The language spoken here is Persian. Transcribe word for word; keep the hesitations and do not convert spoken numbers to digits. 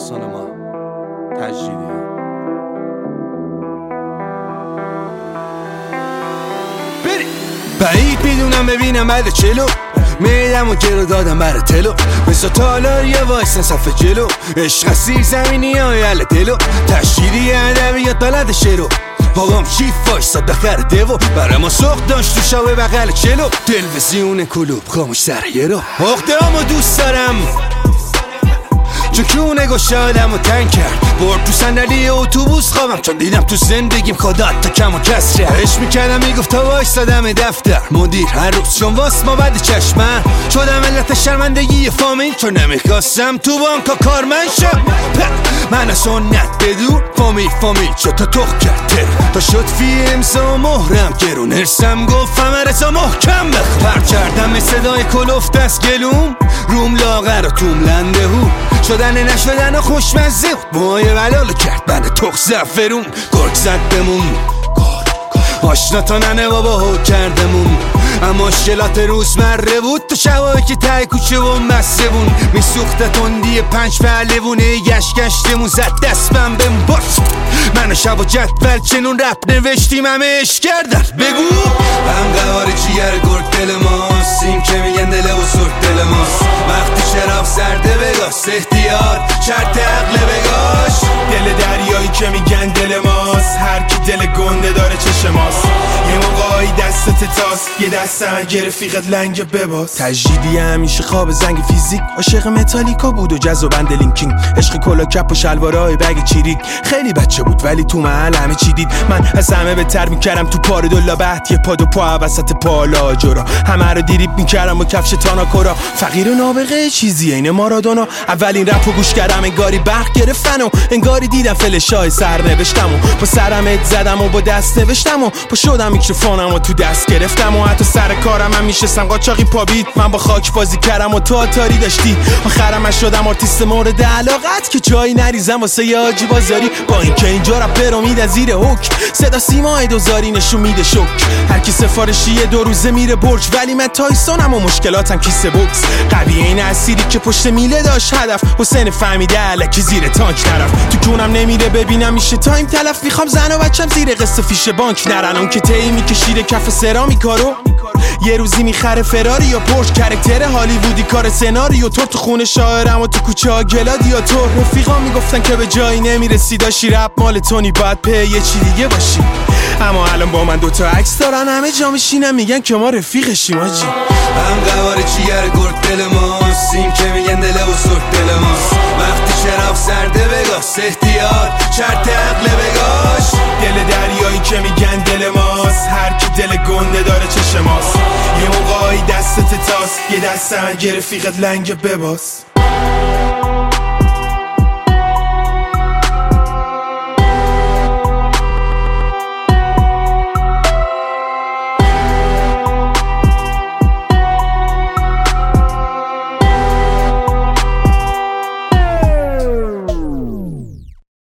داستان ما تجدیدی. بری بعید میدونم ببینم بعد چلو میدم و گرو دادم برای تلو مثل تالار یه وایسن صفحه جلو عشق سیر زمینی های حل دلو تشکیلی ادبیات بلد شروع بابام چیف وایساد بخر دیو برای ما سخت داشت تو شاوه بغل چلو تلویزیون کلوب خاموش سر یه رو اخته همو دوست دارم چون کونه گشادم و تنگ کرد برد تو صندلی اتوبوس خوابم چون دیدم تو زندگیم خدات تا کم و کسره عشق میکردم میگفت تا وایسادم دفتر مدیر هر روز چون واس ما بعد چشمن شدم علت شرمندگی فامیل چون نمیخواستم تو بانکا کارمند شم من از سنت بدون فامیل فامیل شد تا تخ کرد تا شد فی امضا مهرم گرون ارسم گفتم رضا محکم بخور پر کردم صدای کلوف دست گلوم روم لاغر و توم لنده هو شدن نشدن و خوشمزه موهای ولالو کرد بند تخ زفرون گرگ زد بمون آشنا تا ننه بابا هو کردمون اما مشکلات روزمره بود تو شبایی که ته کوچه و مسته بون میسوخته تندی پنج پهلوونه گشت گشتمون زد دستم بهم باش من شب و جدول چنون رپ نوشتیم همه عشق کردن بگو هم قوار جیگر گرگ دل ماست این که میگن دل و سرد دل ماست وقتی شراب سرده بگاست احتیاط شرط عقل بگاش دل دریایی که میگن دل ماست هر کی دل گنده داره چشم ماست یه موقعی دستت تاست یه دست اگه رفیقت لنگ بباز تجدیدی همیشه خواب زنگ فیزیک عاشق متالیکا بود و جز و بند لینکینگ عشق کلا کپ و شلوارای بگ چیریک خیلی بچه بود ولی تو محل همه چی دید من از همه بهتر میکردم تو پار دولا بحت یه پاد و پا وسط پالا جورا همه رو دیریب میکردم و کفش تانا کرا فقیر و نابغه چیزی این مارادونا اولین رپ و گوش کردم انگاری برق گرفتن و انگاری دیدم فلشای سر نوشتم و با سرم ات زدم و با دست نوشتم و با شدم میکروفونم و تو دست گرفتم و حتی سر کارم هم میشستم قاچاقی پابید من با خاک بازی کردم و تو آتاری داشتی آخرم شدم آرتیست مورد علاقت که جایی نریزم واسه یه حاجی بازاری با اینکه اینجا رپ رو میده زیر حک صدا سیمای دوزاری نشون میده شک هر کی سفارشی دو روزه میره برج ولی من تایسونم و مشکلاتم کیسه بوکس قوی این اسیری که پشت میله داشت هدف حسین فهمیده الکی زیر تانک طرف تو کونم نمیره ببینم میشه تایم تلف میخوام زن و بچم زیر قسط فیش بانک نرن اون که تی میکشیده کف سرامیکارو یه روزی میخره فراری یا پورش کرکتر هالیوودی کار سناریو تو تو خونه شاعرم و تو کوچه ها گلادیاتور رفیقا میگفتن که به جایی نمیرسی داشتی رپ مال تونی باید په یه چی دیگه باشی اما الان با من دوتا عکس دارن همه جا میشینن میگن که ما رفیقشیم آجی هم قوار جیگر گرگ دل ماست این که میگن دل و سرد دل ماست وقتی شراب سرده بگاست احتیاط شرط عقل بگاش دل دریایی که میگن دل ماست هر کی دل گنده داره چشم ماست یه موقعی دستت تاست یه دست اگه رفیقت لنگ بباز